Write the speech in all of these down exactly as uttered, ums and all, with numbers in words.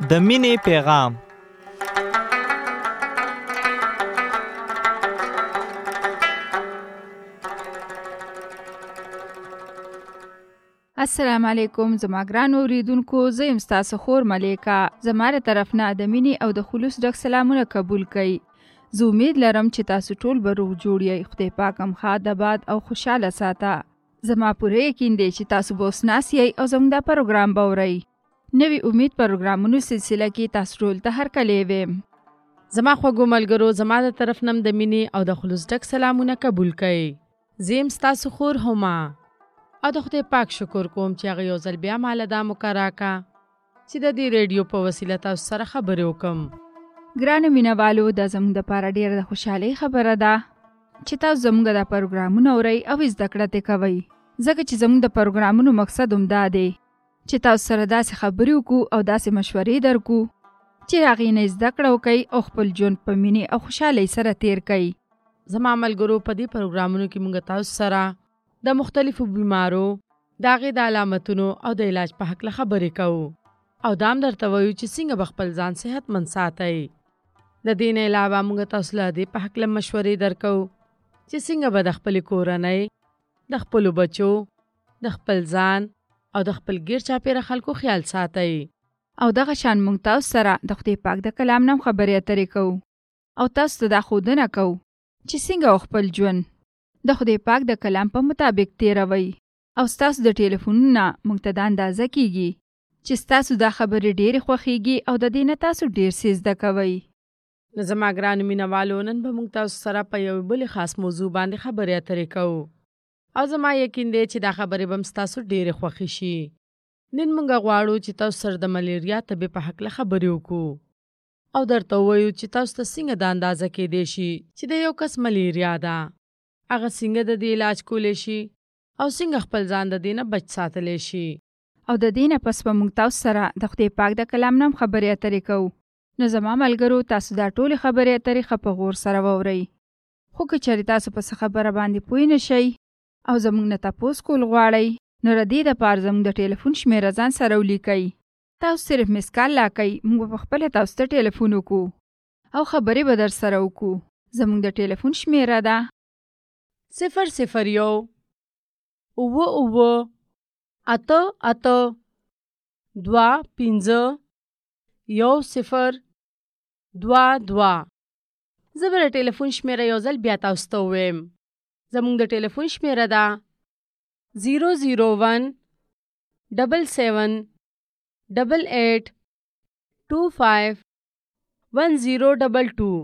د مینې پیغام. السلام علیکم زما ګران اوریدونکو، زه یم ستاسو خور ملیکا. زما له طرف نه د مینې او د خلوص ډک سلامونه قبول کړئ. زه امید لرم چې تاسو ټول به روغ جوړ یئ. خدای پاک هم ښاد آباد او خوشحاله ساته. زما پوره یقین دی چې تاسو به اوس ناست یئ او زموږ دا پروګرام به اورئ. نوی امید پروګرامونو سلسله کې تاسو ټول ته هرکلی ویم. زما خوږو ملګرو، زما د طرف نم د مینې او د خلوص ډک سلامونه قبول کړئ. زه یم ستاسو خور هما او د خدای پاک شکر کوم چې هغه یو ځل بیا ماله دا موقع راکړه چې د دې ریډیو په وسیله تاسو سره خبرې وکړم. ګرانو مینهوالو، دا زموږ دپاره ډېره د خوشحالۍ خبره ده چې تاسو زموږ دا پروګرامونه اورئ او زده کړه ترې کوئ، ځکه چې زموږ د پروګرامونو مقصد هم دا دی چې تاسو سره داسې خبرې وکړو او داسې مشورې درکو چې هغې نه زده کړه وکئ او خپل ژوند په مینې او خوشحالۍ سره تیر کئ. زما ملګرو، په دې پروګرامونو کې موږ تاسو سره د مختلفو بیمارو، د هغې د علامتونو او د علاج په هکله خبرې کوو او دا هم درته وایو چې څنګه به خپل ځان صحتمند ساتئ. د دې نه علاوه موږ تاسو له دې په هکله مشورې درکوو چې څنګه به د خپلې کورنۍ، د خپلو بچو، د خپل ځان او د خپل ګیر چاپېره خلکو خیال ساتئ. او دغه شان موږ تاسو سره د خدای پاک د کلام نه هم خبرې اترې کوو او تاسو ته دا ښودنه کوو چې څنګه خپل ژوند د خدای پاک د کلام په مطابق تیروي. او ستاسو د ټلیفونونه موږ ته دا اندازه کیږي چې ستاسو دا خبرې ډېرې خوښیږي او د دې نه تاسو ډېر څه زده کوئ. نو زما ګرانو مینهوالو، نن به موږ تاسو سره په یوې بلې خاص موضوع باندې خبرې اترې کوو او زما یقین دی چې دا خبرې به هم ستاسو ډېرې خوښې شي. نن موږ غواړو چې تاسو سره د ملیریا طبې په هکله خبرې وکړو او درته ووایو چې تاسو ته څنګه دا اندازه کیدی شي چې د یو کس ملیریا ده، هغه څنګه د دې علاج کولی شي او څنګه خپل ځان د دې نه بچ ساتلی شي. او د دې نه پس به موږ تاسو سره د خدای پاک د کلام نه هم خبرې اترې کوو. نو زما ملګرو، تاسو دا ټولې خبرې اترې ښه په غور سره واورئ. خو که چېرې تاسو په څه خبره باندې پوه نه شئ او زموږ نه تپوس کول غواړئ، نو د دې دپاره زموږ د ټلیفون شمېره ځان سره ولیکئ. تاسو صرف مس کال راکئ، موږ به پخپله تاسو ته ټلیفون وکړو او خبرې به در سره وکړو. زموږ د ټلیفون شمېره ده صفر صفر یو اووه اووه اته اته دوه پنځه یو صفر دوه دوه. زه به د ټلیفون شمېره یو ځل بیا تاسو ته ووایم. زموږ د ټلیفون شمېره ده زیرو زیرو ون ډبل سیون ډبل ایټ ټو فایو ون زیرو ډبل ټو.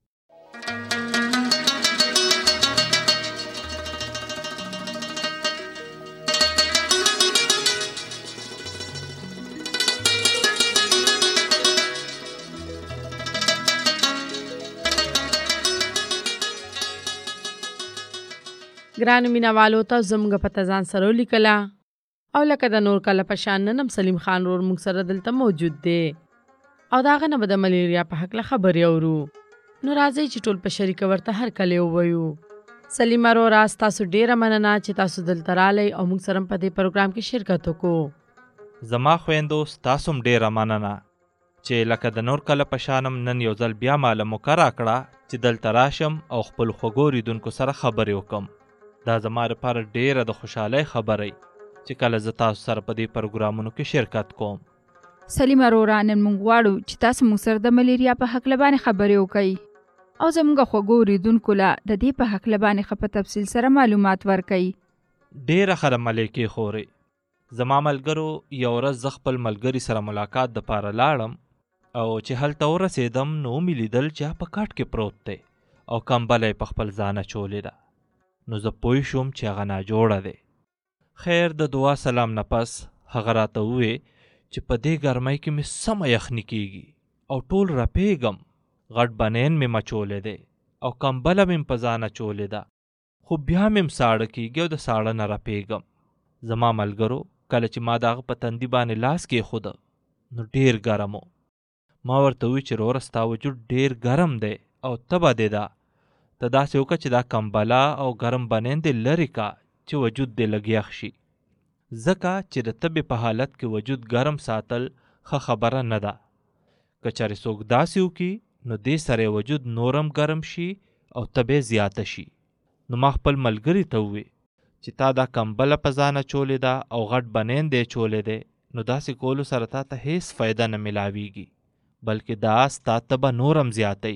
ګرانو مینهوالو، تاسو زموږ پته ځان سره ولیکله او لکه د نور کله په شان نن هم سلیم خان ورور موږ سره دلته موجود دی او د هغه نه به د ملیریا په هکله خبرې اورو. نو راځئ چې ټول په شریکه ورته هرکلی ووایو. سلیمه وروره، ستاسو ډېره مننه چې تاسو دلته رالی او موږ سره په دې پروګرام کې شرکت وکړو. زما خویندو، ستاسو هم ډېره مننه چې لکه د نور کله په شان هم نن یو ځل بیا ماله موقع راکړه چې دلته راشم او خپل خوږو اوریدونکو سره خبرې وکړم. دا زما لپاره ډېره د خوشحالۍ خبرې چې کله زه تاسو سره په دې پروګرامونو کې شرکت کوم. سلیمه وروره، نن موږ غواړو چې تاسو موږ سره د ملیریا په هکله باندې خبرې وکړئ او زموږ خوږو اوریدونکو له د دې په هکله باندې ښه په تفصیل سره معلومات ورکئ. ډېره ښه ده ملیکې خورې. زما ملګرو، یو ورځ زه خپل ملګري سره ملاقات دپاره لاړم او چې هلته ورسېدم نو ومې لیدل چې هغه په کټ کې پروت دی او کمبله یې په خپل ځان اچولې ده. نو زه پوه شوم چې هغه ناجوړه دی. خیر، د دعا سلام نه پس هغه راته ووې چې په دې ګرمۍ کې مې سمه یخني کېږي او ټول رپېږم. غټ بنین مې مچولی دی او کمبله مې په ځان اچولې ده، خو بیا مې م ساړه کېږي او د ساړه نه رپېږم. زما ملګرو، کله چې ما د هغه په تندي باندې لاس کېښوده نو ډېر ګرم و. ما ورته وویل چې وروره، ستا وجود ډېر ګرم دی او تبه دې ده، ته داسې وکړه چې دا کمبله او ګرم بنین دې لرې کا چې وجود دې لږ یخ شي، ځکه چې د تبې په حالت کې وجود ګرم ساتل ښه خبره نه ده. که چېرې څوک داسې وکړي نو دې سره وجود نورم ګرم شي او تبې زیاته شي. نو ما خپل ملګري ته ووې چې تا دا کمبله په ځان اچولې ده او غټ بنین دی چولې دی، نو داسې کولو سره تا ته هیڅ فایده نه ملاویږي، بلکې دا ستا تبه نورم زیاتوي.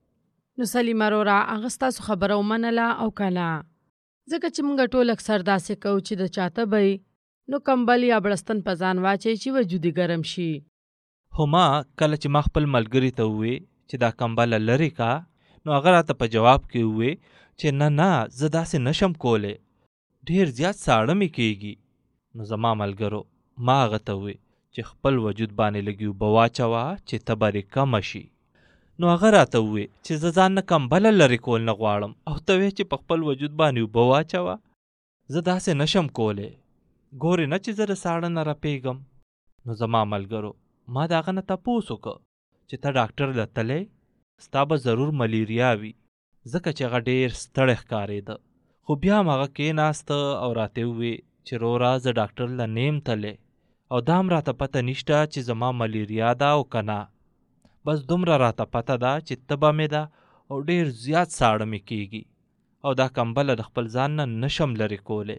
نو سلیمه وروره هغه ستاسو خبره ومنله او که نه؟ ځکه چې موږ ټول اکثر داسې کوو چې د چا تبه وي نو کمبل یا بړستن په ځان واچوي چې وجود یې ګرم شي. خو ما کله چې ما خپل ملګري ته ووې چې دا کمبله لرې کا، نو هغه راته په جواب کې ووې چې نه نه زه داسې نشم کولی، ډېر زیات ساړه مې کېږي. نو زما ملګرو ما هغه ته ووې چې خپل وجود باندې لږې اوبه واچوه چې تبه دې کمه شي. نو هغه راته ووې چې زه ځان نه کمبله لرې کول نه غواړم، او ته وې چې په خپل وجود باندې اوبه واچوه. زه داسې نشم کولی، ګورې نه چې زه د ساړه نه رپېږم. نو زما ملګرو ما د هغه نه تپوس وکړه چې ته ډاکټر له تللی، ستا به ضرور ملیریا وي، ځکه چې هغه ډېر ستړی ښکارېده. خو بیا هم هغه کېناسته او راته ووې چې وروره زه ډاکټر له نیم تللی او دا هم راته پته نشته چې زما ملیریا ده او که نه، بس دومره راته پته ده چې تبه مې ده او ډېر زیات ساړه مې کېږي او دا کمبله د خپل ځان نه نشم لرې کولی.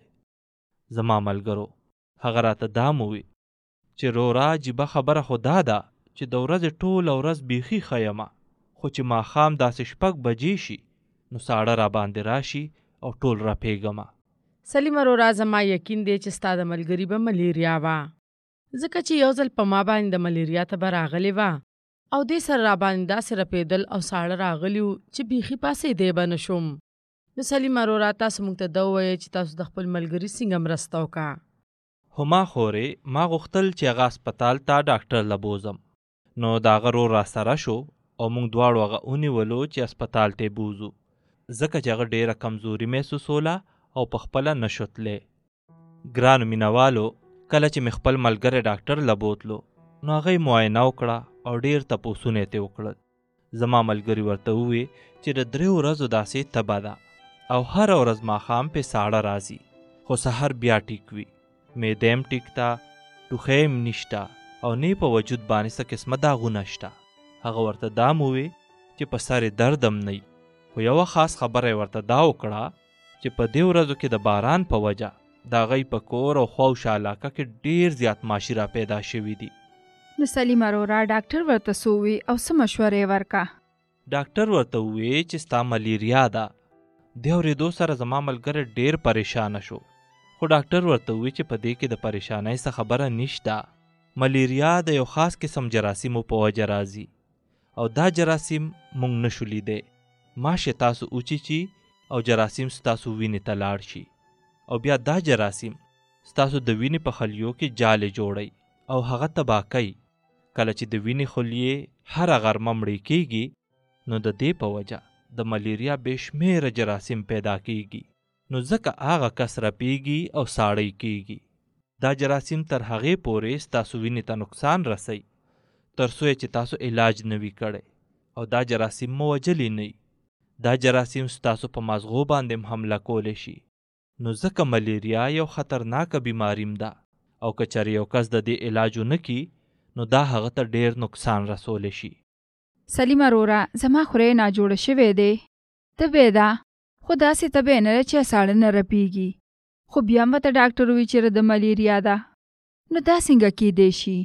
زما ملګرو هغه راته دا م ووې چې وروره عجیبه خبره خو دا ده چې د ورځې ټوله ورځ بیخي ښه یمه، خو چې ماښام داسې شپږ بجې شي نو ساړه را باندې راشي او ټول رپېږمه. سلیمه وروره زما یقین دی چې ستا د ملګري به ملیریا وه، ځکه چې یو ځل په ما باندې د ملیریا تبه راغلې وه او دې سره را باندې داسې رپېدل او ساړه راغلي وو چې بیخي پاسېدی به نه شوم. نو سلیمه وروره تاسو موږ ته دا ووایئ چې تاسو د خپل ملګري څنګه مرسته وکړه. خو ما خورې ما غوښتل چې هغه هسپتال ته ډاکټر له بوزم، نو د هغه ورور را سره شو او موږ دواړو هغه ونیولو چې هسپتال ته بوزو، ځکه چې هغه ډېره کمزوري محسوسوله او په خپله نه شو تلی. ګرانو مینهوالو کله چې مې خپل ملګری ډاکټر له بوتلو نو هغه یې معاینه وکړه او ډېر تپوسونه یې ترې وکړل. زما ملګري ورته ووې چې د درې ورځو داسې تبه ده او هره ورځ ماښام پې ساړه راځي، خو سحر بیا ټیک وي، معده هم ټیک ده، ټوخی هم نشته او نه په وجود باندې څه قسمه داغونه شته. هغه ورته دا م ووې چې په سر یې درد هم نه وي، خو یوه خاص خبره یې ورته دا وکړه چې په دې ورځو کې د باران په وجه د هغې په کور او خواوشا علاقه کې ډېر زیات ماشي را پیدا شوي دي. نو سلیمه وروره ډاکټر ورته څه ووې او څه مشورې یې ورکړه؟ ډاکټر ورته ووې چې ستا ملیریا ده. دې اورېدو سره زما ملګری ډېر پریشانه شو، خو ډاکټر ورته ووې چې په دې کې د پریشانۍ څه خبره نشته. ملیریا د یو خاص قسم جراثیمو په وجه راځي او دا جراثیم موږ نشو لیدی. ماشه تاسو اوچیچي او جراثیم ستاسو وینې ته لاړ شي او بیا دا جراثیم ستاسو د وینې په خلیو کې جالې جوړی او هغه تباه کوي. کله چې د وینې خلیې هره غرمه مړې کېږي نو د دې په وجه د ملیریا بې شمېره جراثیم پیدا کېږي، نو ځکه هغه کس رپېږي او ساړی کېږي. دا جراثیم تر هغې پورې ستاسو وینې ته نقصان رسوي تر څو چې تاسو علاج نه وي کړی او دا جراثیم مو وجلی نه وي. دا جراثیم ستاسو په مازغو باندې هم حمله کولی شي، نو ځکه ملیریا یو خطرناکه بیماریم ده او که چېرې یو کس د دې علاج ونه کړي نو دا هغه ته ډېر نقصان رسولی شي. سلیمه وروره زما خورۍ ناجوړه شوې دی، تبې ده، خو داسې تبې نه ده چې ساړه نه رپېږي، خو بیا هم ورته ډاکټر ووایي چې د ملیریا ده. نو دا څنګه کیدی شي؟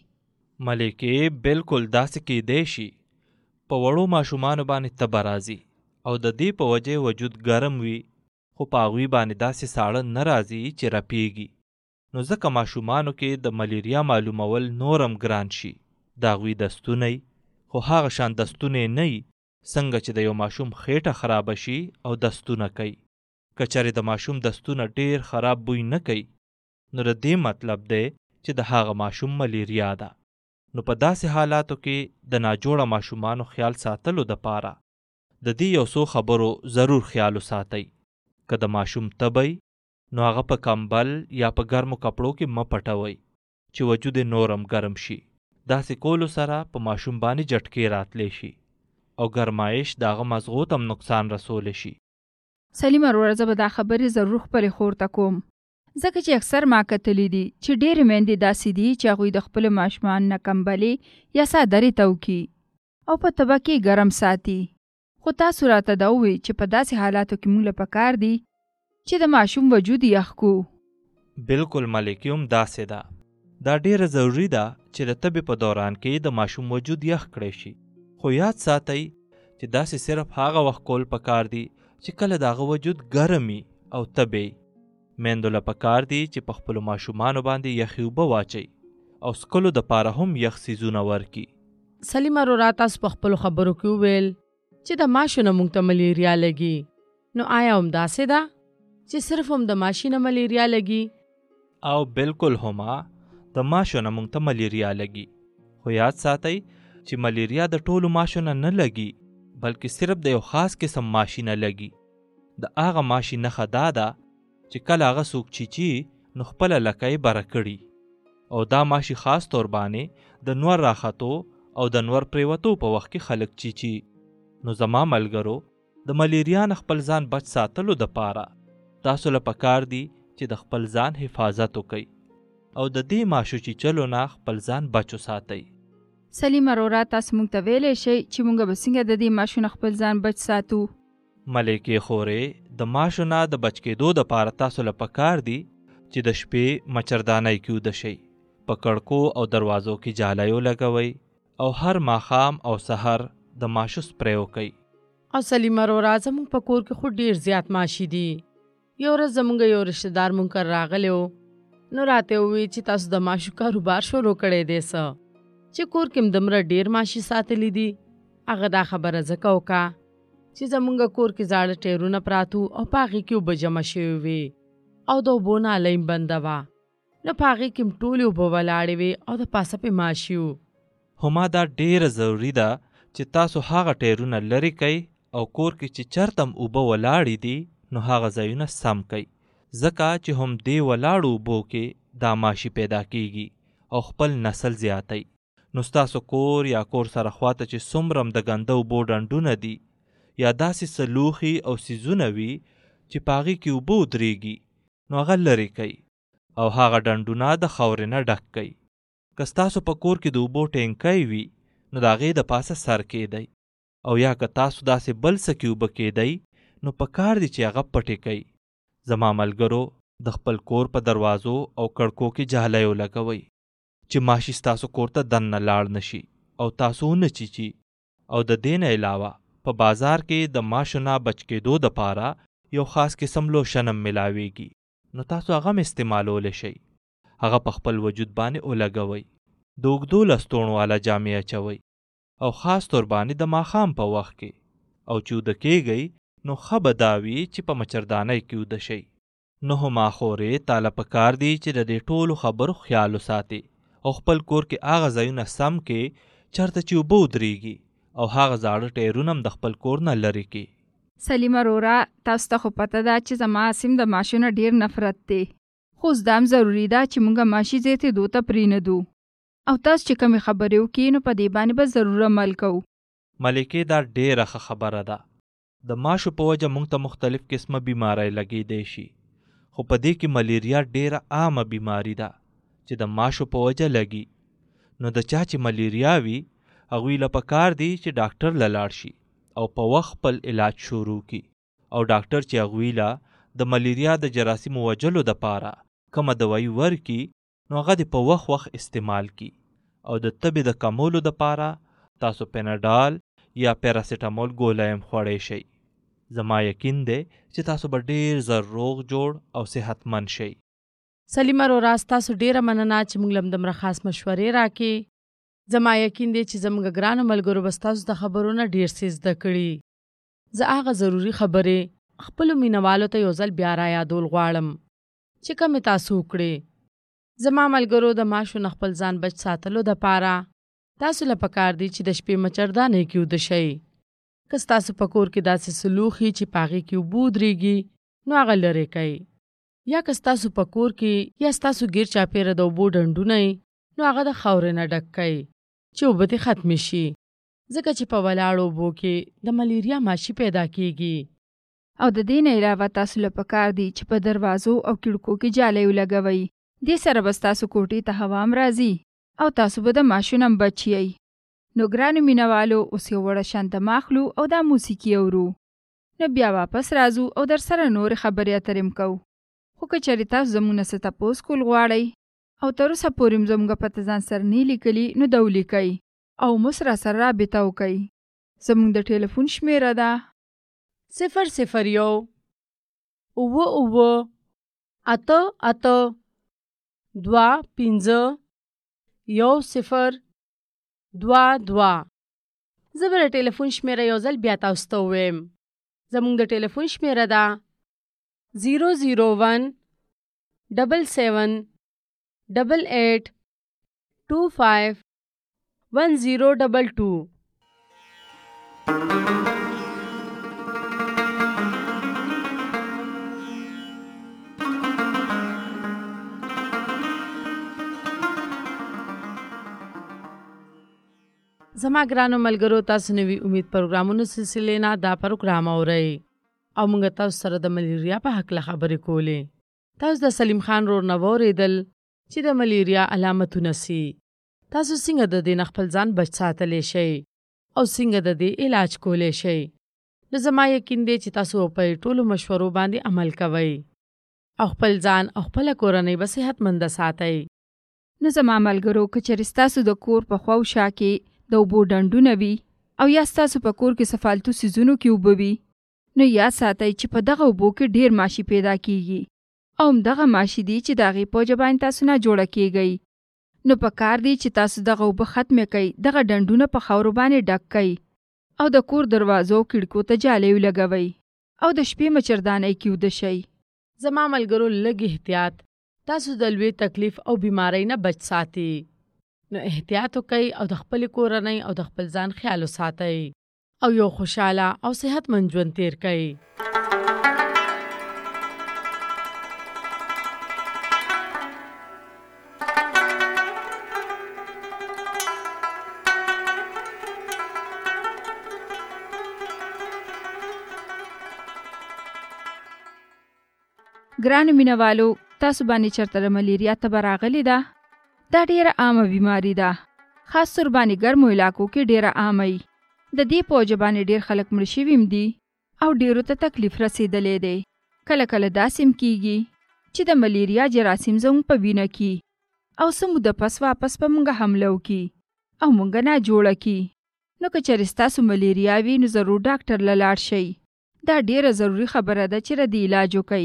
ملکې بالکل داسې کیدی شي. په وړو ماشومانو باندې تبه راځي او د دې په وجه وجود ګرم وي، خو په هغوی باندې داسې ساړه نه راځي چې رپېږي. نو ځکه ماشومانو کې د ملیریا معلومول نورم ګران شي. د هغوی دستونه یې خو هغه شان دستونه یې نه وي څنګه چې د یو ماشوم خېټه خرابه شي او دستونه کوي. که چېرې د ماشوم دستونه ډېر خراب بوی نه کوي نو د دې مطلب دی چې د هغه ماشوم ملیریا ده. نو په داسې حالاتو کې د ناجوړه ماشومانو خیال ساتلو دپاره د دې یو څو خبرو ضرور خیال وساتئ. که د ماشوم تبی نو هغه په کمبل یا په ګرمو کپړو کې مه پټوئ چې وجود یې نورم ګرم شي. داسې کولو سره په ماشوم باندې جټکې راتلی شي او ګرمایش د هغه مزغو ته هم نقصان رسولی شي. سلیمه وروره زه به دا خبرې ضرور خپلې خور ته کوم، ځکه چې اکثر ما کتلی دي چې ډېرې میندې داسې دي چې هغوی د خپلو ماشومانو نه کمبلې یا څادرې توکي او په تبه کې ګرم ساتي. خو تاسو راته دا ووایئ چې په داسې حالاتو کې موږ له پکار دی چې د ماشوم وجود یخ کو. بالکل ملکیوم داسې ده. دا ډیره ضروری ده چې د تبې په دوران کې د ماشوم وجود یخ کړی شي. خو یاد ساتئ چې داسې صرف هغه وخت کول پکار دی چې کله د هغه وجود ګرمي او تبې. میندو له پکار دی چې په خپلو ماشومانو باندې یخې اوبه واچوي او څښلو دپاره هم یخ څیزونه ورکړي. سلیمه رورا تاسو په خپلو خبرو کې وویل چې د ماشو نه موږ ته ملیریا لګي. نو آیا هم داسې ده چې صرف هم د ماشي نه ملیریا لګي؟ او بالکل هما د ماشو نه موږ ته ملیریا لګي. خو یاد ساتئ چې ملیریا د ټولو ماشو نه نه لګي بلکې صرف د یو خاص قسم ماشي نه لګي. د هغه ماشي نښه دا ده چې کله هغه څوک چیچي نو خپله لکه یې بره کړي او دا ماشي خاص طور باندې د نور راختو او د نور پریوتو په وخت کې خلک چیچي. نو زما ملګرو د ملیریا نه خپل ځان بچ ساتلو دپاره تاسو له پکار دی چې د خپل ځان حفاظت وکئ او د دې ماشو چیچلو نه خپل ځان بچ وساتئ. سلیمه رورا تاسو موږ ته ویلی شئ چې موږ به څنګه د دې ماشو نه خپل ځان بچ ساتو؟ ملکې خورې د ماشو نه د بچ کېدو دپاره تاسو له پکار دی چې د شپې مچردانۍ کې ویده شئ. په کړکو او دروازو کې جالی ولګوئ او هر ماښام او سحر د ماشو سپری وکئ. او سلیمه رورا زموږ په کور کې خو ډېر زیات ماشي دي. یو ورځ زموږ یو رشته دار مونږ کر راغلی و. نو راته وویل چې تاسو د ماشو کاروبار شروع کړی دی څه چې کور کې م دومره ډېر ماشي ساتلی دي. هغه دا خبره ځکه وکړه چې زمونږ کور کې زاړه ټیرونه پراتو او په هغې کې اوبه جمع شوې وې او د اوبو نالی م بنده وه. نو په هغې کې م ټولې اوبه ولاړې وې او د پاسه پې ماشي و. هما دا ډیره ضروري ده چې تاسو هغه ټیرونه لرې کئ او کور کې چې چرته م اوبه ولاړې دي نو هغه ځایونه سم کئ ځکه چې هم دې ولاړو اوبو کې دا ماشي پیدا کیږي او خپل نسل زیاتی. نو ستاسو کور یا کور سره خواته چې څومره م د ګنده اوبو ډنډونه دي یا داسې څه لوښي او څیزونه وي چې په هغې کې اوبه ودرېږي نو هغه لرې کئ او هغه ډنډونه د خاورې نه ډک کئ. که ستاسو په کور کې د اوبو ټینکی وي نو د هغې د پاسه سر کیدی او یا که تاسو داسې بل څه کې اوبه کیدی نو په کار دی چې هغه پټې کئ. زما ملګرو د خپل کور په دروازو او کړکو کې جالی ولګوئ چې ماشي ستاسو کور ته دننه لاړ نشي او تاسو ونه چیچي. او د دې نه علاوه په بازار کې د ماشو نه بچ کېدو دپاره یو خاص قسم لوشن هم ملاویږي نو تاسو هغه هم استعمالولی شئ. هغه په خپل وجود باندې ولګوئ. د اوږدو لستوڼ والا جامې اچوئ او خاص طور باندې د ماښام په وخت کې او چې اوده کېږئ نو ښه به دا وي چې په مچردانۍ کې اوده شئ. نو هما خورې تاله پکار دی چې د دې ټولو خبرو خیال وساتې او خپل کور کې هغه ځایونه سم کې چرته چې اوبه ودرېږي او هغه زاړه ټیرونه هم د خپل کور نه لرې کې. سلیمه رورا تاسو ته خو پته ده چې زما اسیم د ماشو نه ډېر نفرت دی. خو زده هم ضروري ده چې موږ ماشي زیاتېدو ته پرېنږدو او تاسو چې کومې خبرې وکړي نو په دې باندې به ضرور عمل کوو. ملکې دا ډېره ښه خبره ده. د ماشو په وجه موږ ته مختلف قسمه بیماری لګېدی شي خو په دې کې ملیریا ډېره عامه بیماری ده چې د ماشو په وجه لګي. نو د چا چې ملیریا وي هغوی له پکار دی چې ډاکټر له لاړ شي او په وخت خپل علاج شروع کی او ډاکټر چې هغوی له د ملیریا د جراثیمو وجلو دپاره کومه دوایي ورکي نو هغه دې په وخت وخت استعمال کی او د تبې د کمولو دپاره تاسو پیناډال یا پیراسیټامول ګولی هم خوړی شئ. زما یقین دی چې تاسو به ډېر زر روغ جوړ او صحتمند شئ. سلیمه رورا تاسو ډېره مننه چې موږ له دومره خاص مشورې راکې. زما یقین دی چې زموږ ګرانو ملګرو به ستاسو د خبرو نه ډېر څه زده کړي. زه هغه ضروري خبرې خپلو مینوالو ته یو ځل بیا را یادول غواړم چې کومې تاسو وکړې. زما ملګرو د ماشو نه خپل ځان بچ ساتلو دپاره تاسو له پکار دی چې د شپې مچردانۍ کې ویده شئ. که ستاسو په کور کې داسې څه لوښي چې په هغې کې اوبه ودرېږي نو هغه لرې کئ. یا که ستاسو په کور کې یا ستاسو ګیر چاپېره د اوبو ډنډونه نو هغه د خاورې نه ډک کئ چې اوبه ترې ختمې شي ځکه چې په ولاړو اوبو کې د ملیریا ماشي پیدا کیږي. او د دې نه علاوه تاسو له پکار دی چې په دروازو او کړکو کې جالی ولګوئ. دې سره به ستاسو کوټې ته هوا هم راځي او تاسو به د ماشو نه هم بچ یئ. نو ګرانو مینوالو اوس یو وړه شانته ماخلو او دا موسیقي اورو. نو بیا واپس راځو او در سره نور خبرې اترې م کوو. خو که چېرې تاسو زموږ نه څه تپوس کول غواړئ او تر اوسه پورې م زموږ پته ځان سره نه لیکلي نو دا ولیکئ او موږ سره سره رابطه وکئ. زموږ د ټلیفون شمیره ده صفر صفر یو اووه اووه اته اته دوه پنځه یو صفر دوه دوه. زه به د ټلیفون شمیره یو ځل بیا تاسو ته ووایم. زموږ د ټلیفون شمیره ده زیرو زیرو ون ډبل سیون ډبل ایټ ټو فایو ون زیرو ډبل ټو. زما ګرانو ملګرو، تاسو نوي امید پروګرامونو سلسلې نه دا پروګرام اورئ او موږ تاسو سره د ملیریا په هکله خبرې کولې. تاسو د سلیم خان رور نه واورېدل چې د ملیریا علامتونه سي. تاسو څنګه د دې نه خپل ځان بچ ساتلی شئ او څنګه د دې علاج کولی شئ. نو زما یقین دی چې تاسو په ټولو مشورو باندې عمل کوئ او خپل ځان او خپله کورنۍ به صحتمنده ساتئ. نو زما ملګرو، که چېرې ستاسو د کور په خوا او شا کې د اوبو ډنډونه وي او یا ستاسو په کور کې څه فالتو څیزونو کې اوبه وي، نو یاد ساتئ چې په دغه اوبو کې ډېر ماشي پیدا کیږي او همدغه ماشي دي چې د هغې په وجه باندې تاسو نه جوړه کیږئ. نو په کار دی چې تاسو دغه اوبه ختمې کئ، دغه ډنډونه په خاورو باندې ډک کئ او د کور دروازو کړکو ته جالۍ ولګوئ او د شپې مچردانۍ کې ویده شئ. زما ملګرو، لږ احتیاط تاسو د لوی تکلیف او بیماری نه بچ ساتي. نو احتیاط وکئ او د خپلې کورنۍ او د خپل ځان خیال وساتئ او یو خوشاله او صحتمند ژوند تیر کئ. ګرانو مینوالو، تاسو باندې چرته د ملیریا تبه راغلې ده؟ دا ډیره عامه بیماری ده، خاص تر باندې ګرمو علاقو کې ډیره عامه وي. د دې په وجه باندې ډیر خلک مړه شوي هم دي او ډیرو ته تکلیف رسېدلی دی. کله کله داسې هم کیږي چې د ملیریا جراثیم زموږ په وینه کې او څه موده پس واپس په موږ حمله وکړي او موږ نه جوړه کړي. نو که چېرې ستاسو ملیریا وي نو ضرور ډاکټر له لاړ شئ. دا ډیره ضروري خبره ده چې د علاج وکئ.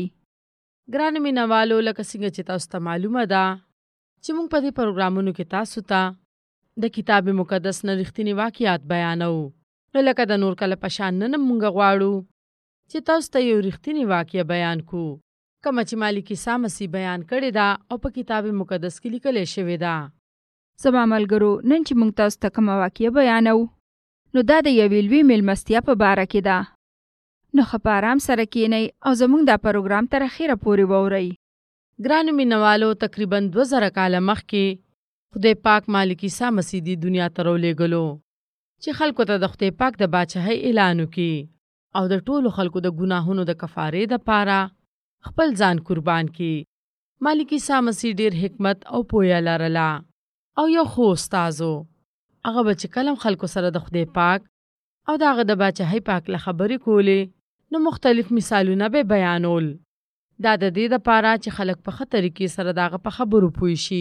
ګرانو مینوالو، لکه څنګه چې تاسو ته معلومه ده چې موږ په دې پروګرامونو کې تاسو ته د کتاب مقدس نه رښتیني واقعات بیانو. نو لکه د نور کله په شان نن موږ غواړو چې تاسو ته یو رښتینی واقعه بیان کو، کومه چې مالک عیسی مسیح بیان کړې ده او په کتاب مقدس کې لیکلې شوې ده. زما ملګرو، نن چې موږ تاسو ته کومه واقعه بیانو نو دا د یوې لوی میلمستیا په باره کې ده. نو ښه په ارام سره کښېنئ او زموږ دا پروګرام تر اخره پورې واورئ. ګرانو مینوالو، تقریبا دوه زره کاله مخکې خدای پاک مالک عیسی مسیح دې دنیا ته راولېږلو چې خلکو ته د خدای پاک د باچاهۍ اعلان وکړي او د ټولو خلکو د ګناهونو د کفارې دپاره خپل ځان قربان کړي. مالک عیسی مسیح ډېر حکمت او پوهه لرله او یو ښه استاد و. هغه به چې کله خلکو سره د خدای پاک او د هغه د باچاهۍ په هکله خبرې کولې نو مختلف مثالونه به بیانول. دا د دې دپاره چې خلک په ښه طریقې سره د هغه په خبرو پوه شي.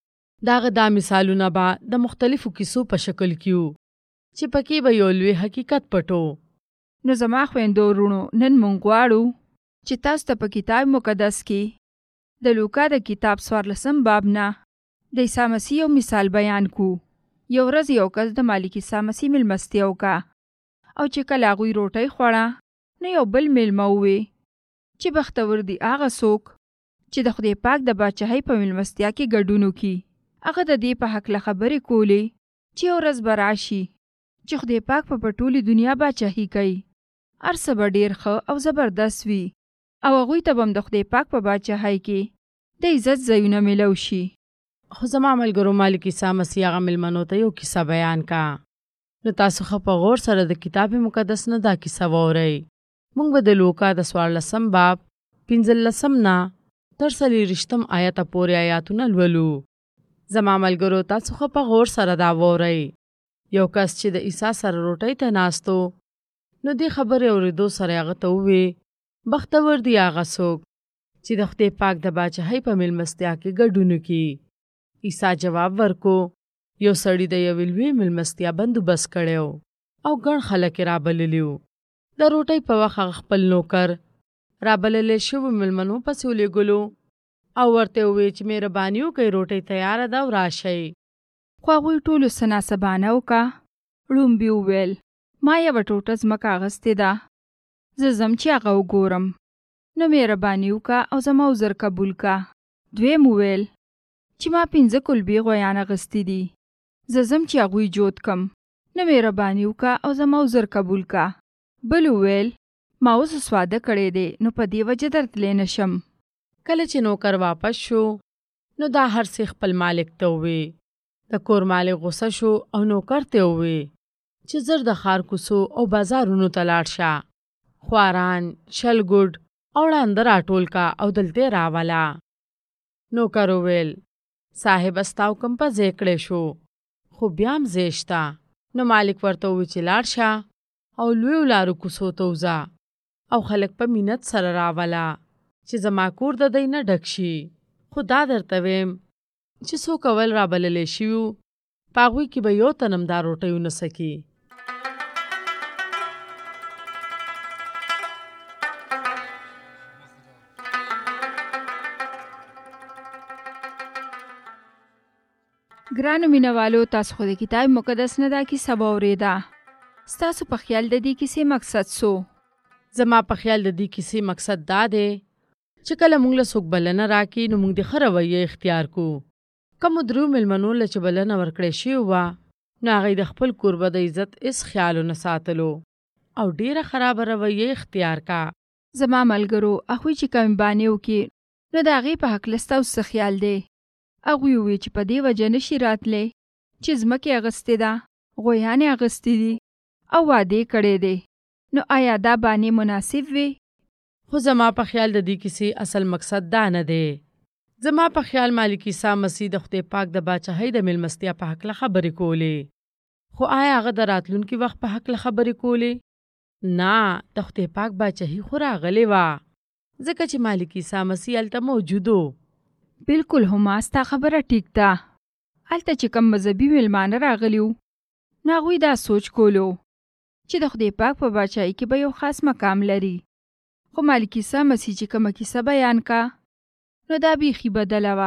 د هغه دا مثالونه به د مختلفو کیسو په شکل کې وو چې پکې به یو لوی حقیقت پټو. نو زما خویندو وروڼو، نن موږ غواړو چې تاسو ته په کتاب مقدس کې د لوکا د کتاب څوارلسم باب نه د عیسی مسیح یو مثال بیان کو. یو ورځ یو کس د مالک عیسی مسیح میلمستیا وکړه او چې کله هغوی روټۍ خوړه نو یو بل میلمه ووی چې بختور دی هغه څوک چې د خدای پاک د باچاهۍ په میلمستیا کې ګډون وکړي. هغه د دې په هکله خبرې کولې چې یو ورځ به راشي چې خدای پاک په په ټولې دنیا باچاهي کوي. هر څه به ډېر ښه او زبردست وي او هغوی ته به هم د خدای پاک په باچاهۍ کې د عزت ځایونه میلو شي. خو زما ملګرو، مالک عیسی مسیح هغه میلمنو ته یو کیسه بیان کا. نو تاسو ښه په غور سره د کتاب مقدس نه دا کیسه واورئ. موږ به د لوکا د څوارلسم باب پنځلسم نه تر څلېرویشتم آیته پورې آیاتونه لولو. زما ملګرو، تاسو ښه په غور سره دا واورئ. یو کس چې د عیسی سره روټۍ ته ناستو نو دې خبرې اورېدو سره هغه ته ووې بختور دی هغه څوک چې د خدای پاک د باچاهۍ په میلمستیا کې ګډون وکړي. عیسی جواب ورکو یو سړي د یوې لویې میلمستیا بندوبست کړی و او ګڼ خلک یې رابللي وو. د روټۍ په وخت هغه خپل نوکر رابللی شوو میلمنو پسې ولېږلو او ورته وویې چې مهرباني وکړئ روټۍ تیاره ده او راشئ. خو هغوی ټولو څه ناسبانه وکړه. ړومبي وویل ما یوه ټوټه ځمکه اخیستې ده، زه ځم چې هغه وګورم، نو مهرباني وکړه او زما عذر قبول کړه. دویم وویل چې ما پنځه کلبې غویان اخیستي دي، زه ځم چې هغوی جوت کم، نو مهرباني وکړه او زما عذر قبول کړه. بل وویل ما اوس سواده کړی دی نو په دې وجه درتلی نشم. کله چې نوکر واپس شو نو دا هر څه خپل مالک ته ووې. د کور مالک غوسه شو او نوکر ته ووې چې زر د ښار کوڅو او بازارونو ته لاړ شه، خواران شلګوډ او ړانده راټول کا او دلته راوله. نوکر وویل صاحب ستا حکم په ځای کړی شو خو بیا هم ځای شته. نو مالک ورته وویل چې لاړ شه او لویو لارو کوڅو ته وځه او خلک په مینت سره راوله چې زما کور د دی نه ډک شي. خو دا درته ویم چې څوک اول رابللی شوي وو په هغوی کې به یو تن هم دا روټۍ ونه سکي. ګرانو مینوالو، تاسو خو د کتاب مقدس نه دا کیسه واورېده. ستاسو په خیال د دې کیسې مقصد څه؟ زما په خیال د دې کیسې مقصد دا دی چې کله موږ له څوک بلنه راکړي نو موږ د ښه رویې اختیار کړو. کومو دریو میلمنو له چې بلنه ورکړې شوې وه نو هغوی د خپل کوربه د عزت هېڅ خیال ونه ساتلو او ډېره خرابه رویې اختیار کا. زما ملګرو، هغوی چې کمې بانې وکړي نو د هغې په هکله ستاسو څه خیال دی؟ هغوی وویل چې په دې وجه نشي راتلی چې ځمکې اخیستې ده، غویانې اخیستې دي او واده یې کړی دی. نو آیا دا بانې مناسب وي؟ خو زما په خیال د دې کیسې اصل مقصد دا نه دی. زما په خیال مالک عیسی مسیح د خدای پاک د باچاهۍ د میلمستیا په هکله خبرې کولې. خو آیا هغه د راتلونکي وخت په هکله خبرې کولې؟ نه، د خدای پاک باچاهۍ خو راغلې وه ځکه چې مالک عیسی مسیح هلته موجود و. بلکل هما ستا خبره ټیک ده. هلته چې کوم مذهبي میلمانه راغلي وو نو هغوی دا سوچ کولو چې د خدای پاک په باچاهۍ کې به یو خاص مقام لري. خو مالک عیسی مسیح چې کومه کیسه بیان کا نو دا بیخي بدله وه،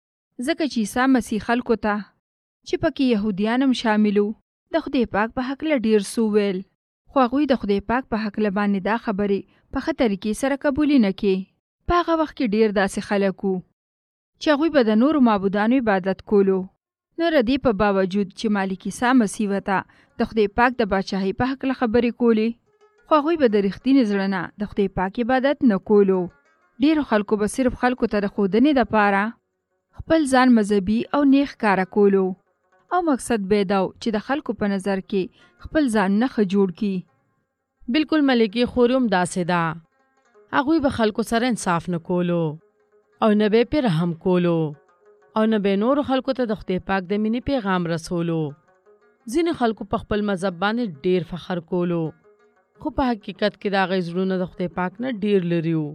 ځکه چې عیسی مسیح خلکو ته چې پکې یهودیان هم شامل وو د خدای پاک په هکله ډېر څه وویل. خو هغوی د خدای پاک په هکله باندې دا خبرې په ښه طریقې سره قبولې نه کړې. په هغه وخت کې ډېر داسې خلک وو چې هغوی به د نورو معبودانو عبادت کولو. نو د دې په باوجود چې مالک عیسی مسیح ورته د خدای پاک د باچاهۍ په هکله خبرې کولې، خو هغوی به د رښتینې زړه نه د خدای پاک عبادت نه کولو. ډېرو خلکو به صرف خلکو ته د ښودنې دپاره خپل ځان مذهبي او نیک ښکاره کولو او مقصد به یې دا چې د خلکو په نظر کې خپل ځانونه ښه جوړ کړي. بلکل ملکې خورې هم داسې ده. هغوی به خلکو سره انصاف نه کولو او نه به یې پرې رحم کولو او نه به نورو خلکو ته د خدای پاک د مینې پیغام رسولو. ځینې خلکو په خپل مذهب باندې ډېر فخر کولو خو په حقیقت کې د هغوی زړونه د خدای پاک نه ډېر لرې وو.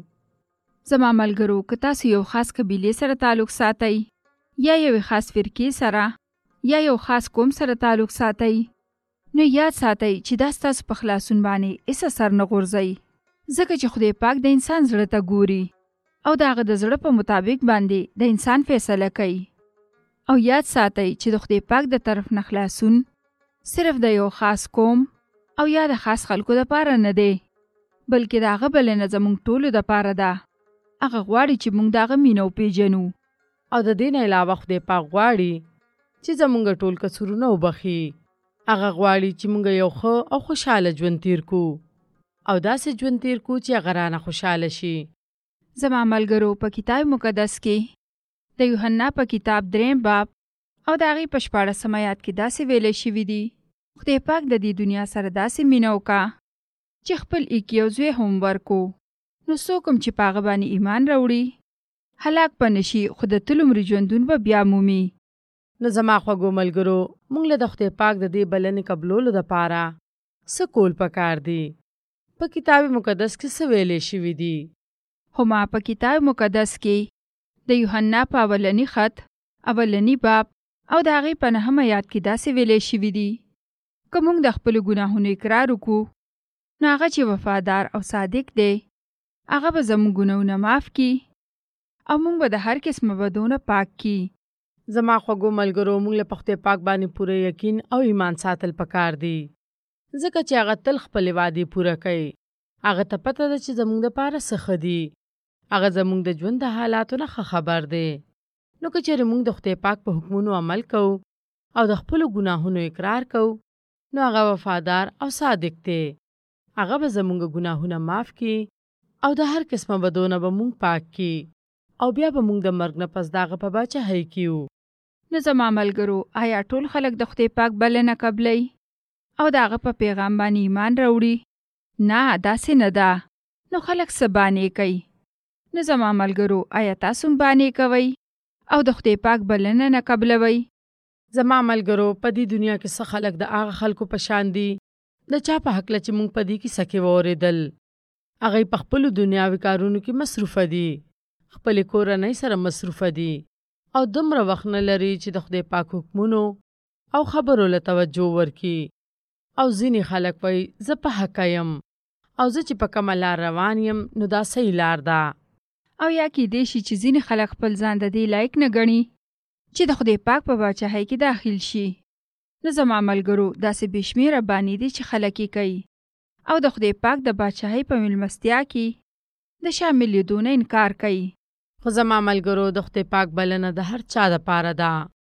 زما ملګرو، که تاسو یو خاص قبیلې سره تعلق ساتئ یا یو خاص فرقې سره یا یو خاص قوم سره تعلق ساتئ نو یاد ساتئ چې دا ستاسو په خلاصون باندې هېڅ اثر نه غورځوي، ځکه چې خدای پاک د انسان زړه ته ګوري او د هغه د زړه په مطابق باندې د انسان فیصله کوي. او یاد ساتئ چې د خدای پاک د طرف نه خلاصون صرف د یو خاص قوم او یا د خاص خلکو دپاره نه دی، بلکې د هغه بلنه زموږ ټولو دپاره ده. هغه غواړي چې موږ د هغه مینه وپېژنو او د دې نه علاوه خدای پاک غواړي چې زموږ ټول قصورونه وبخي. هغه غواړي چې موږ یو ښه او خوشحاله ژوند تیر کړو او داسې ژوند تیر کړو چې هغه رانه خوشحاله شي. زما ملګرو، په کتاب مقدس کې د یوحنا په کتاب دریم باب او د هغې په شپاړسم آیات کې داسې ویلی شوي دي: خدای پاک د دې دنیا سره داسې مینه وکړه چې خپل ایکیو زوی هم ورکو، نو څوک هم چې په هغه باندې ایمان راوړي هلاک به نه شي خو د تل عمر ژوندون به بیا مومي. نو زما خوږو ملګرو، موږ له د خدای پاک د دې بلنې قبلولو دپاره څه کول پکار دي؟ په کتاب مقدس کې څه ویلې شوي دي؟ خو ما په کتاب مقدس کې د یوحنا په اولني خط اولني باب او د هغې په نهم آیات کې داسې ویلې شوي دي: که موږ د خپلو ګناهونو اقرار وکړو، نو هغه چې وفادار او صادق دی، هغه به زموږ ګناهونه معاف کړي او موږ به د هر قسمه بدونه پاک کړي. زما خوږو ملګرو، موږ له خدای پاک باندې پوره یقین او ایمان ساتل پکار دي، ځکه چې هغه تل خپلې وعدې پوره کوي. هغه ته پته ده چې زموږ دپاره څه ښه دي. هغه زموږ د ژوند د حالاتو نه ښه خبر دی. نو که چېرې موږ د خدای پاک په حکمونو عمل کوو او د خپلو ګناهونو اقرار کوو، نو هغه وفادار او صادق دی. هغه به زموږ ګناهونه معاف کړي او د هر قسمه بدونه به موږ پاک کړي او بیا به موږ د مرګ نه پس د هغه په باچاهۍ کې یو. نو زما ملګرو، آیا ټول خلک د خدای پاک بلنه قبلوي او د هغه په پیغام باندې ایمان راوړي؟ نه، داسې نه ده. نو خلک څه بانې کوي؟ نو زما ملګرو، آیا تاسو هم بانې کوئ او د خدای پاک بلنه نه قبلوئ؟ زما ملګرو، په دې دنیا کې څه خلک د هغه خلکو په شان دي د چا په هکله چې موږ په دې کیسه کې واورېدل. هغوی په خپلو دنیاوي کارونو کې مصروفه دي، خپلې کورنۍ سره مصروفه دي او دومره وخت نه لري چې د خدای پاک حکمونو او خبرو له توجه ورکړي. او ځینې خلک وایي زه په حقه یم او زه چې په کومه لار روان یم نو دا صحیح لار ده. او یا کیدای شي چې ځینې خلک خپل ځان د دې لایق نه ګڼي چې د خدای پاک په باچاهۍ کې داخل شي. نو زما ملګرو، داسې بې شمېره بانې دي چې خلک یې کوي او د خدای پاک د باچاهۍ په مېلمستیا کې د شاملېدو نه انکار کوي. خو زما ملګرو، د خدای پاک بلنه د هر چا دپاره ده.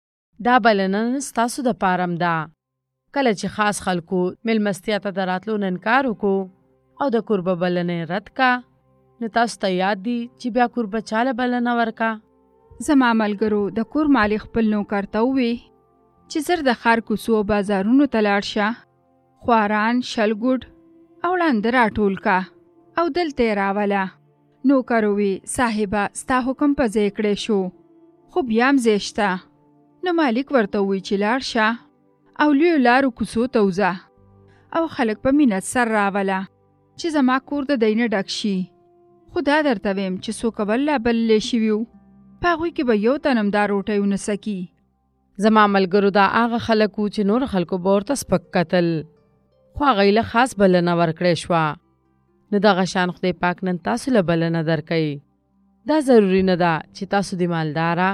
دا بلنه ستاسو دپاره هم ده. کله چې خاص خلکو مېلمستیا ته د راتلو نه انکار وکړو او د کوربه بلنه یې رد کا، نو تاسو ته یاد دي چې بیا کوربه چاله بلنه ورکا؟ زما ملګرو، د کور مالک خپل نوکر ته ووی چې زر د ښار کوڅو او بازارونو ته لاړ شه، خواران، شلګوډ او ړانده راټول کا او دلته یې راوله. نوکر ووی صاحبه، ستا حکم په ځای کړی شو، خو بیا هم ځای شته. نو مالک ورته ووی چې لاړ شه او لویو لارو کوڅو ته وځه او خلک په مینت سر راوله چې زما کور د دی نه ډک شي. خو دا درته ویم چې څوک بل لا بللی شوي وو، په هغوی کې به یو تن هم دا روټۍ ونه سکي. زما ملګرو، دا هغه خلک وو چې نور خلکو به ورته سپک کتل، خو هغوی له خاص بلنه ورکړې شوه. نو دغه شان خدای پاک نن تاسو له بلنه درکوي. دا ضروري نه ده چې تاسو د مالداره،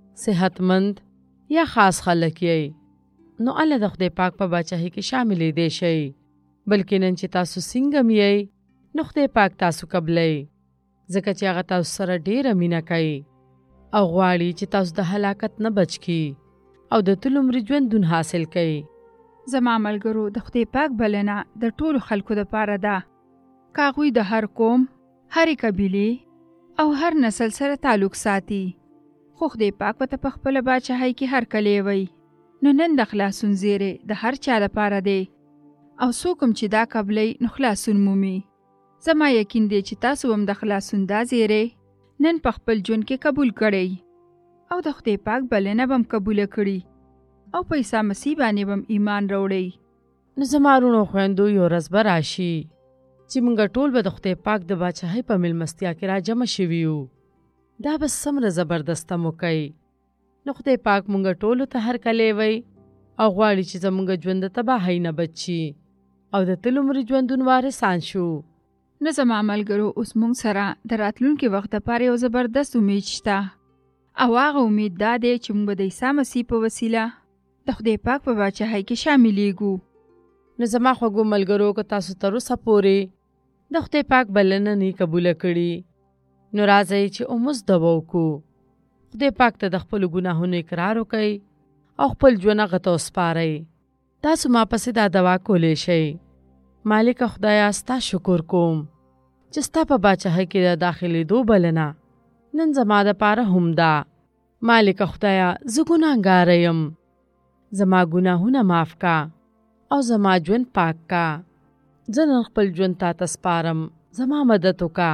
صحتمند یا خاص خلک یئ نو الله د خدای پاک په باچاهۍ کې شاملېدی شئ، بلکې نن چې تاسو څنګه هم یئ نو خدای پاک تاسو قبلوي، ځکه چې هغه تاسو سره ډېره مینه کوي او غواړي چې تاسو د هلاکت نه بچ کړي او د ټول عمر ژوندون حاصل کړي. زما ملګرو، د خدای پاک بلنه د ټولو خلکو دپاره ده، که هغوی د هر قوم، هرې قبیلې او هر نسل سره تعلق ساتي. خو خدای پاک ورته په خپله باچاهۍ کې هرکلی وی. نو نن د خلاصون زیری د هر چا لپاره دی او څوک هم چې دا قبلوي نو خلاصون مومي. زما یقین دی چې تاسو هم د خلاصون دا زیری نن په خپل ژوند کې قبول کړئ او د خدای پاک بلنه به هم قبوله کړي او په عیسی مسیح باندې به هم ایمان راوړئ. نو زما وروڼو خویندو، یو ورځ به راشي چې موږ ټول به د خدای پاک د باچاهۍ په مېلمستیا کې را جمع شوي یو. دا به څومره زبردسته مو کوي. نو خدای پاک مونږ ټولو ته هرکلی وی او غواړي چې زمونږ ژوند د تباهۍ نه بچ شي او د ټول عمر ژوندون وارثان شو. نو زما ملګرو، اوس مونږ سره د راتلونکي وخت دپاره یو زبردست امید شته او هغه امید دا دی چې مونږ به د عیسی مسیح په وسیله د خدای پاک په باچاهۍ کې شاملېږو. نو زما خوږو ملګرو، که تاسو تر اوسه پورې د خدای پاک بلنه نه قبوله کړي، نو راځئ چې اوموس دعا وکړو. خدای پاک ته د خپلو ګناهونو اقرار وکړئ او خپل ژوند هغه ته وسپارئ. تاسو ما پسې دا دعا کولی شئ: مالکه خدایه، ستا شکر کوم چې ستا په باچاهۍ کې د داخلېدو بلنه نن زما دپاره هم ده. مالکه خدایه، زه ګناهګاره یم، زما ګناهونه معاف کا او زما ژوند پاک کا. زه نن خپل ژوند تا ته سپارم، زما مدد وکړه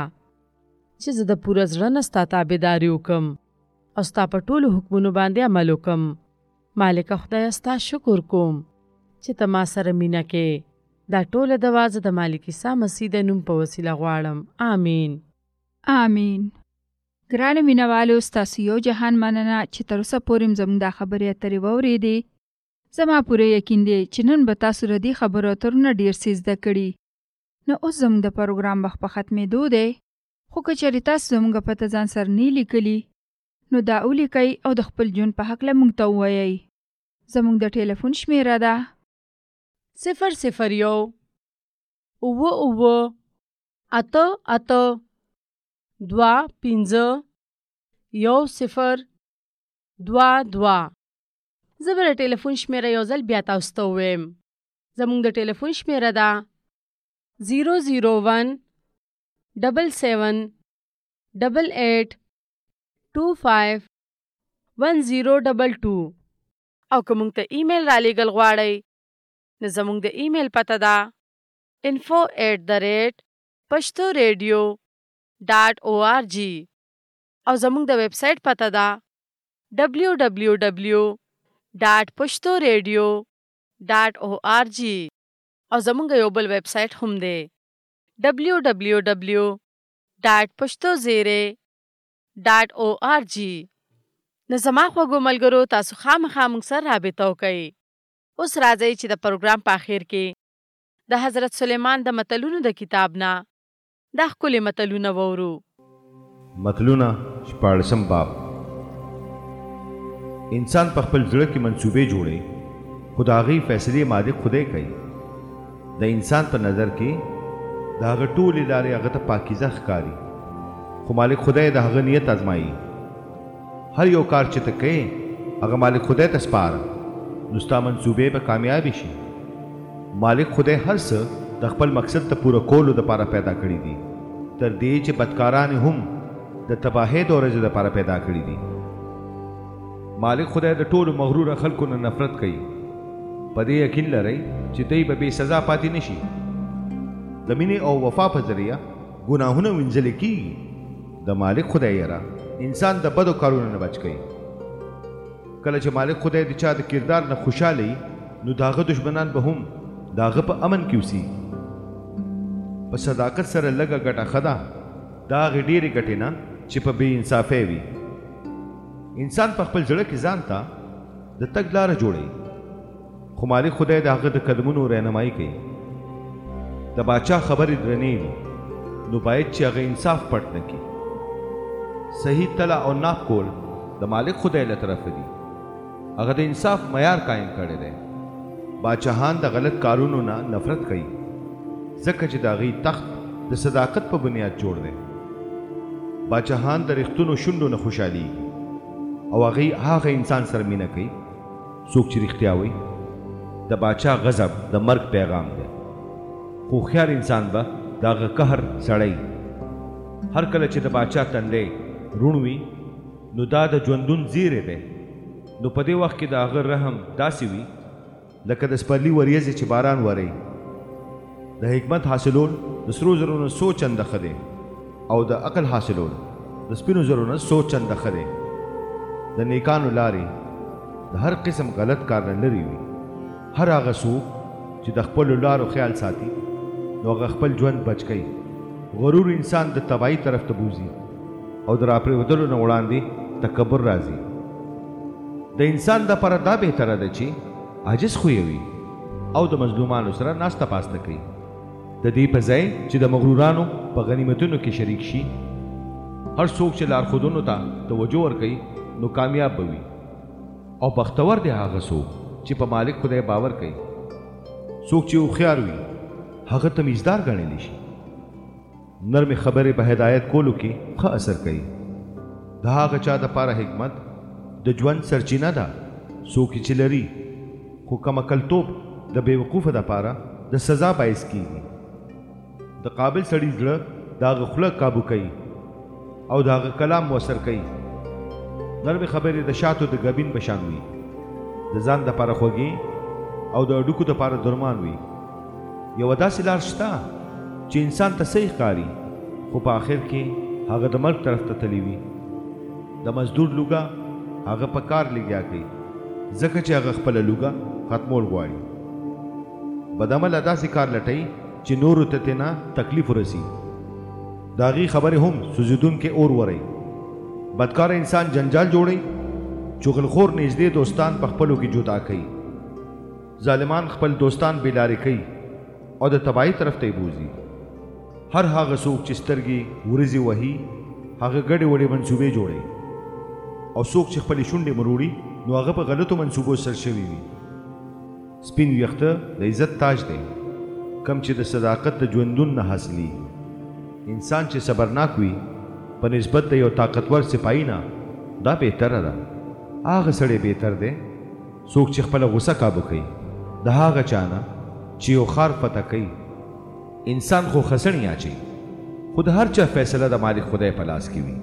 چې زه د پوره زړه نه ستا تابعداري وکړم او ستا په ټولو حکمونو باندې عمل وکړم. مالک خدای ستا شکر کوم چې ته ما سره مینه کې. دا ټوله دوا زه د مالک عیسی مسیح د نوم په وسیله غواړم. آمین. آمین. ګرانو مینوالو، ستاسو یو جهان مننه چې تر اوسه پورې زموږ دا خبرې اترې واورېدې. زما پوره یقین دی چې نن به تاسو له دې خبرو اترو ډېر څه زده کړي. نو اوس زموږ د پروګرام وخت په ختمېدو دی، خو که چېرې تاسو زموږ پته ځان سره نه لیکلي نو دا ولیکئ او د خپل ژوند په هکله موږ ته ووایئ. زموږ د ټلیفون شمېره ده صفر صفر یو اووه اووه اته اته دوه پنځه یو صفر دوه دوه. زه به د ټلیفون شمېره یو ځل بیا تاسو ته ووایم. زموږ د ټلیفون شمېره ده زیرو زیرو ون ډبل سیون ډبل ایټ ټو فایو ون زیرو ډبل ټو. او که موږ ته ایمیل را لیږل غواړئ نو زموږ د ایمیل پته ده انفو ایٹ د ریټ پښتو ریډیو ډاټ او آر جی. او زموږ د ویب سایټ پته ده ډبلیو ډبلیو ډبلیو ډاټ پښتو ریډیو ډاټ او آر جی. او زموږ یو بل ویب سایټ هم دی ډبلیو ډبلیو ډبلیو ډاټ پښتو زیرې ډاټ او آر جی. نو زما خوږو ملګرو، تاسو خامخا موږ سره رابطه وکئ. اوس راځئ چې د پروګرام په اخر کې د حضرت سلیمان د متلونو د کتاب نه دا ښکلي متلونه واورو. متلونه شپاړسم باب. انسان په خپل زړه کې منصوبې جوړي، خو د هغې فیصلې مالک خدای کوي. د انسان په نظر کې د هغه ټولې لارې هغه ته پاکیزه ښکاري، خو مالک خدای د هغه نیت ازمایي. هر یو کار چې ته کوې هغه مالک خدای ته سپاره، نو ستا منصوبې به کامیابې شي. مالک خدای هر څه د خپل مقصد ته پوره کولو دپاره پیدا کړي دي، تر دې چې بدکاران هم د تباهۍ د ورځې دپاره پیدا کړي دي. مالک خدای د ټولو مغروره خلکو نه نفرت کوي. په دې یقین لرئ چې دوی به بې سزا پاتې نشي. د مینې او وفا په ذریعه ګناهونه وینځل کېږي. د مالک خدای یره انسان د بدو کارونو نه بچ کوي. کله چې مالک خدای د چا د کردار نه خوشحاله وي نو د هغه دشمنان به هم د هغه په امن کې اوسي. په صداقت سره لږه ګټه ښه ده د هغې ډېرې ګټې نه چې په بې انصافۍ وي. انسان په خپل زړه کې ځان ته د تګ لاره جوړوي، خو مالک خدای د هغه د قدمونو رهنمایي کوي. د باچا خبرې درنې وي نو باید چې هغه انصاف پټ نه کړي. صحیح تله او ناپ کول د مالک خدای له طرفه دي. هغه د انصاف معیار قایم کړی دی. باچاهان د غلط کارونو نه نفرت کوي، ځکه چې د هغې تخت د صداقت په بنیاد جوړ دی. باچاهان د رښتونو شونډو نه خوشحالېږي او هغې هغه انسان سره مینه کوي څوک چې رښتیا وایي. د باچا غضب د مرګ پیغام دی، خو هوښیار انسان به د هغه قهر سړی. هر کله چې د باچا تندی روڼ وي نو دا د ژوندون زیری دی. نو په دې وخت کې د هغه رحم داسې وي لکه د سپرلي وریځې چې باران وری. د حکمت حاصلول د سرو زرو نه څو چنده ښه دی، او د عقل حاصلول د سپینو زرو نه څو چنده ښه دی. د نیکانو لارې د هر قسم غلط کار نه لرې وي. هر هغه څوک چې د خپلو لارو خیال ساتي نو هغه خپل ژوند بچ کوي. غرور انسان د تباهي طرف ته بوځي او د راپرېوتلو نه وړاندې تکبر راځي. د انسان دپاره دا بهتره ده چې عاجز خویه وي او د مظلومانو سره ناسته پاسته کوي، د دې په ځای چې د مغرورانو په غنیمتونو کې شریک شي. هر څوک چې لارښودونو ته توجه ورکوي نو کامیاب به وي، او بختور دی هغه څوک چې په مالک خدای باور کوي. څوک چې هوښیار وي هغه تمیزدار ګڼلی شي. نرمې خبرې په هدایت کولو کې ښه اثر کوي. د هغه چا دپاره حکمت د ژوند سرچینه ده څوک چې لري، خو کمعقلتوب د بېوقوفه دپاره د سزا باعث کیږي. د قابل سړي زړه د هغه خوله کابو کوي او د هغه کلام مؤثر کوي. نرمې خبرې د شاتو د ګبین په شان وي، د ځان دپاره خوږې او د هډوکو دپاره درمان وي. یوه داسې لار شته چې انسان ته صحیح ښکاري، خو په آخر کې هغه د مرګ طرف ته تللی وي. د مزدور لوګه هغه په کار لګیا کوي، ځکه چې هغه خپله لوږه ختمول غواړي. بدعمله داسې کار لټوي چې نورو ته ترې نه تکلیف ورسي. د هغې خبرې هم سوځېدونکې اور وروي. بدکاره انسان جنجال جوړوي. چغلخور نږدې دوستان په خپلو کې جدا کوي. ظالمان خپل دوستان بېلارې کوي او د تباهۍ طرف ته یې بوځي. هر هغه څوک چې سترګې ورځې وهي هغه ګډې وډې منصوبې جوړوي، او څوک چې خپلې شونډې مروړي نو هغه په غلطو منصوبو سر شوي وي. سپین ویښته د عزت تاج دی، کم چې د صداقت د ژوندون نه حاصلېږي. انسان چې صبرناک وي په نسبت د یو طاقتور سپایي نه، دا بهتره ده. هغه سړی بهتر دی څوک چې خپله غوسه کابو کوي د هغه چا نه چې یو ښار فتح کوي. انسان خو خسنی اچي، خو د هر چا فیصله د مالک خدای په لاس کې وي.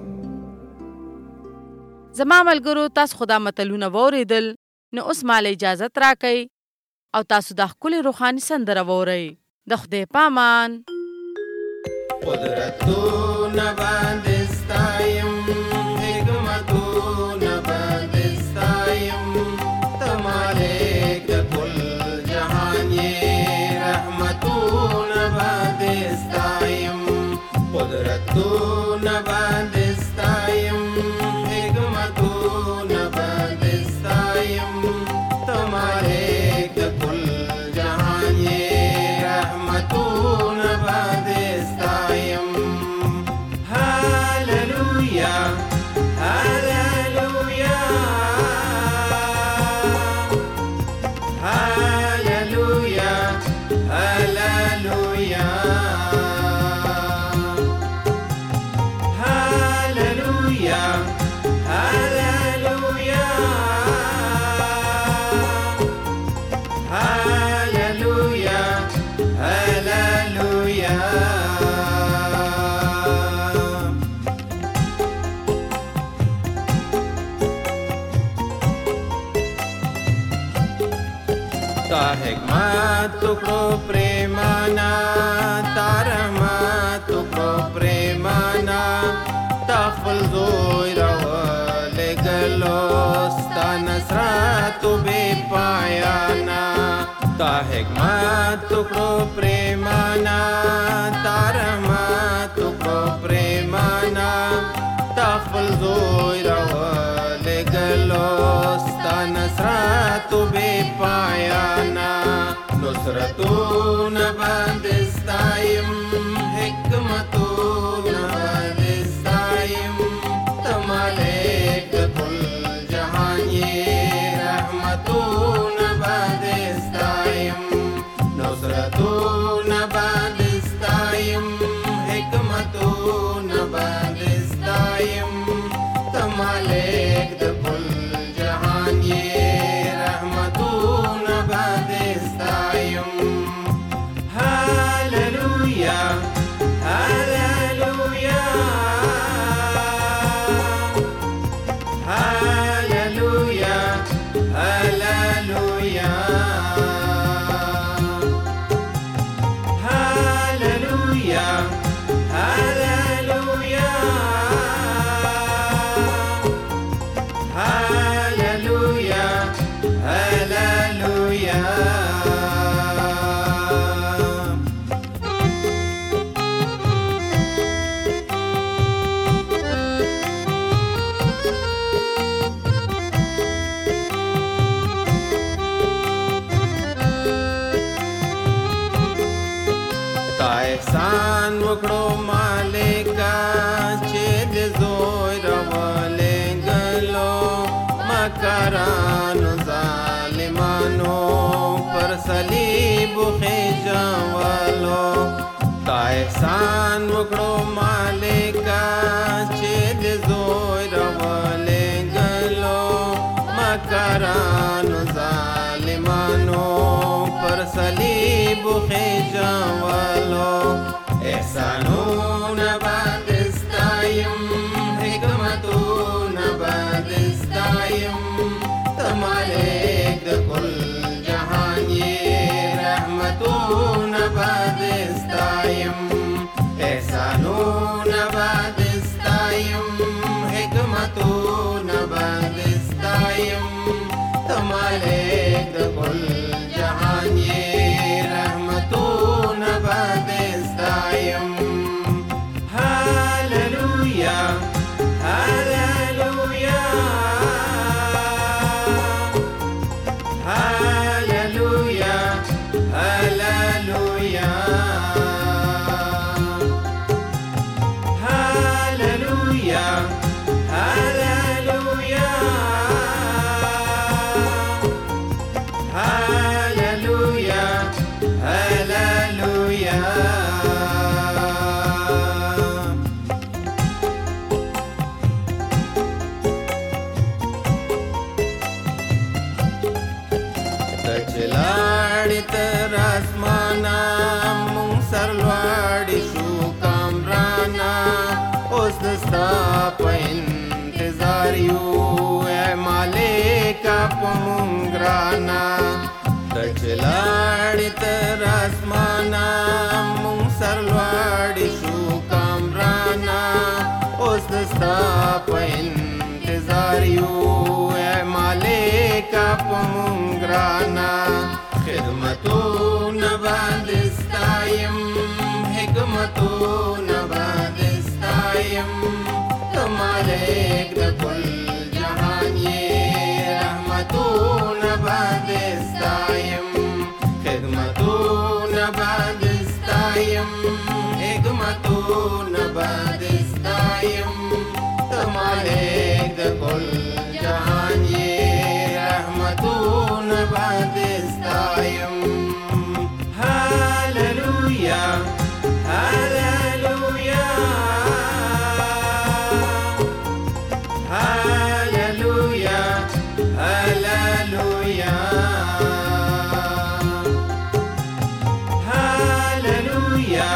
زما ملګرو، تاسو خدا متلونه واورېدل، نو اوس مال اجازت راکئ او تاسو د ښکلې روحاني سندره واورئ. د خدای پامان. قدرتونه باندې ستایم، حکمتونه باندې ستایم، ته مالک د کل جهان یې، رحمتونه باندې ستایم، قدرتونه باندې ستایم، حکمتونه باندې ستایم، ته مالک د کل جهان یې، رحمتونه باندې ستایم. هاللویا هاللویا هاللویا هاللویا هاللویا هاللویا هاللویا هاللویا. تا حکمت کو پریمانا، تا رحمت کو پریمانا، تا خپل زوی راولېږلو، ستا نصرت بې پایانا. تا حکمت کو پریمانا، تا رحمت کو پریمانا، تا خپل زوی راولېږلو، ستا نصرت بې پایانا. نصرتونه باندې ستایم، حکمتونه باندې ستایم، ته مالک د کل جهان یې، رحمتونه باندې ستایم، نصرتونه باندې ستایم، حکمتونه باندې ستایم، ته مالک د کل جهان یې، رحمتونه باندې ستایم. هاللویا هاللویا هاللویا هاللویا هاللویا هاللویا هاللویا هاللویا. تا احسان وکړو مالکا، چې د زوی راولېږلو، مکرانو ظالمانو پر صلیب خېژولو. تا احسان وکړو مالکا، چې د زوی راولېږلو، مکرانو ظالمانو پر صلیب خېژولو. احسانونه باندې ستایم، حکمتونه باندې ستایم، ته مالک د کل جهان یې، رحمتونه باندې ستایم، احسانونه باندې ستایم، حکمتونه باندې ستایم، ته मालिक د کل جهان یې رحمتونه باندې ستایم هاللویا هاللویا هاللویا هاللویا هاللویا هاللویا هاللویا هاللویا چلاړی تر اسمانه مونږ سرلوړي شو کامرانا اوس د ستا په انتظار یو اے مالکه په مونږ ګرانه ته چلاړی تر اسمانه مونږ سرلوړي شو کامرانا اوس د ستا په انتظار یو اے مالکه په مونږ ګرانه خدمتونه باندې ستایم حکمتونه باندې ستایم ته مالک د کل جهان یې رحمتونه باندې ستایم خدمتونه باندې ستایم حکمتونه باندې ستایم ته مالک د کل جهان یې رحمتونه باندې ستایم هاللویا هاللویا هاللویا هاللویا هاللویا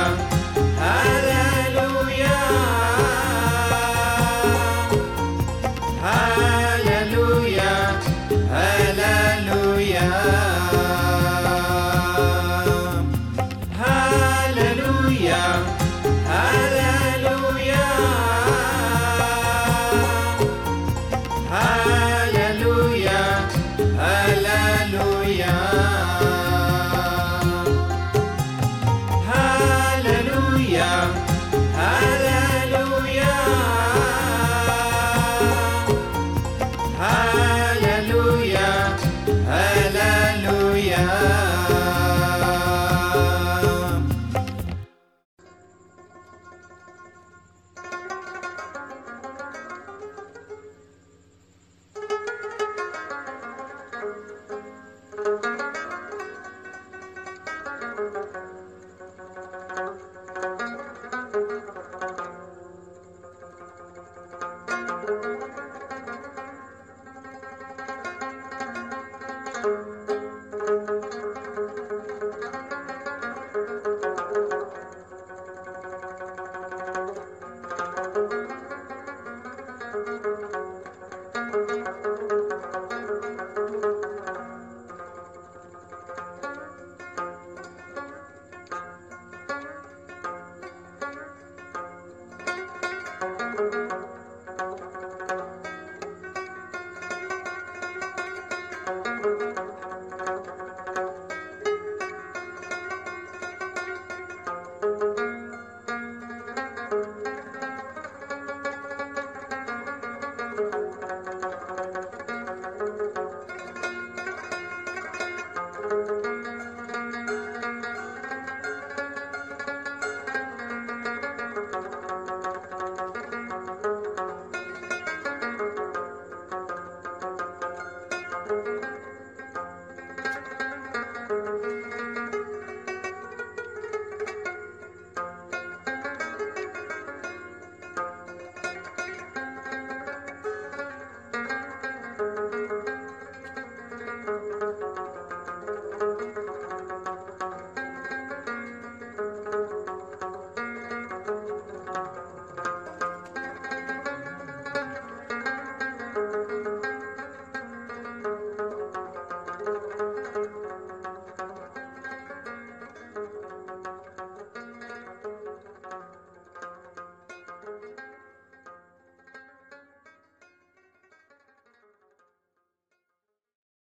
هاللویا هاللویا هاللویا هاللویا هاللویا هاللویا هاللویا هاللویا هاللویا هاللویا هاللویا Thank you.